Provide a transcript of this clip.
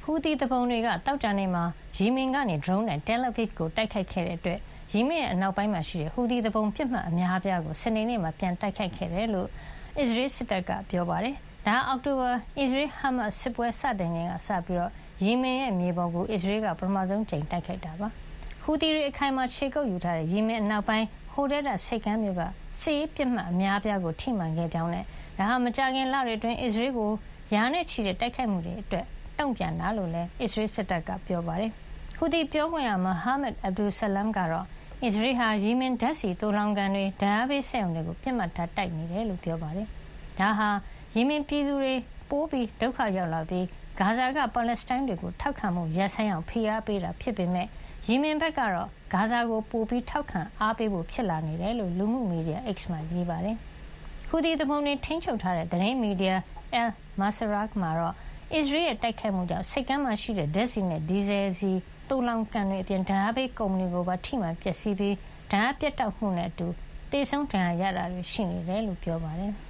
ဟူသီသူပုန်တွေကတောက်ကြနေမှာယီမင်ကနေ drone နဲ့ Tel Aviv ကိုတိုက်ခိုက်ခဲ့တဲ့အတွက်ယီမင်ရဲ့အနောက်ပိုင်းမှာရှိတဲ့ဟူသီသူပုန်ပြစ်မှတ်အများအပြားကိုစနေနေ့မှာပြန်တိုက်ခိုက်ခဲ့တယ်လို့အစ္စရေးစစ်တပ်ကပြောပါတယ်။ဒါအောက်တိုဘာအစ္စရေးဟာမတ်စစ်ပွဲစတင်ချိန်ကစပြီးယီမင်ရဲ့မြေပေါ်ကိုအစ္စရေးကပထမဆုံးချိန်တိုက်ခိုက်တာပါ။ဟူသီတွေအခိုင်အမာခြေကုပ်ယူထားတဲ့ယီမင်အနောက်ပိုင်းဟိုဒဲတာဆိပ်ကမ်းမြို့ကစစ်ရေးပြစ်မှတ်အများအပြားကိုထိမှန်ခဲ့ကြောင်းနဲ့ဒါဟာမကြာခင်လတွေအတွင်းအစ္စရေးကိုရာနဲ့ချီတဲ့တိုက်ခိုက်မှုတွေအတွက်တုံ့ပြန်တာလို့လည်းအစ္စရေးစစ်တပ်ကပြောပါတယ်။ဟူသီပြောခွင့်ရမိုဟာမက်အဗ်ဒူဆလမ်ကတော့အစ္စရေးဟာယီမင်ဓာတ်ဆီသိုလှောင်ကန်တွေဓာတ်အားပေးစက်ရုံတွေကိုပြစ်မှတ်ထားတိုက်နေတယ်လို့ပြောပါတယ်။ဒါဟာယီမင်ပြည်သူတွေပိုပြီးဒုက္ခရောက်လာပြီးဂါဇာကပါလက်စတိုင်းတွေကိုထောက်ခံမှုရပ်ဆိုင်းအောင်ဖိအားပေးတာဖြစ်ပေမဲ့ယီမင်ဘက်ကတော့ဂါဇာကိုပိုပြီးထောက်ခံအားပေးဖို့ဖြစ်လာနေတယ်လို့လူမှုမီဒီယာ X မှာရေးပါတယ်။ဟူသီသူပုန်တွေထိန်းချုပ်ထားတဲ့သတင်းမီဒီယာ Al Masirah မှာတော့အစ္စရေးရဲ့တိုက်ခိုက်မှုကြောင့်စိတ်ကမ်းမှာရှိတဲ့ဓာတ်ဆီနဲ့ဒီဇယ်ဆီသိုလှောင်ကန်တွေအပြင်ဓာတ်အားပေးကုမ္ပဏီကိုပါထိမှန်ပျက်စီးပြီးဓာတ်အားပြတ်တောက်မှုနဲ့အတူသေဆုံးဒဏ်ရာရတာတွေရှိနေတယ်လို့ပြောပါတယ်။